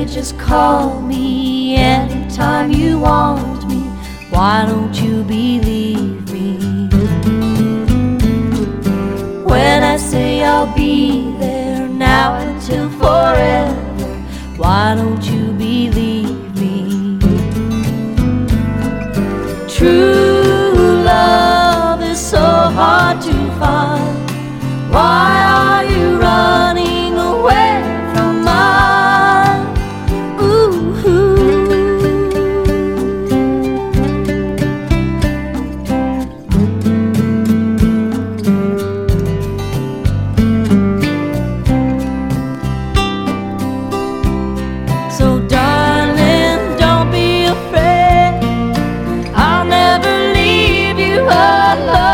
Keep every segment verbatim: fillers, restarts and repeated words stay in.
just call me anytime you want me. Why don't you believe me when I say I'll be there now until forever? Why don't you believe me? True love is so hard to find. Why are you running away from mine? Ooh. So darling, don't be afraid, I'll never leave you alone.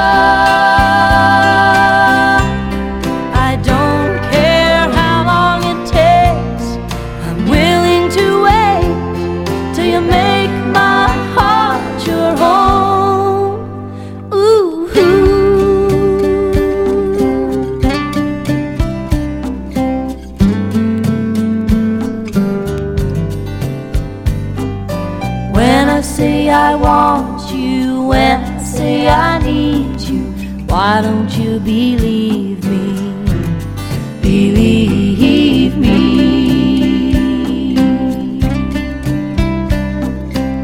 When I say I want you, when I say I need you, why don't you believe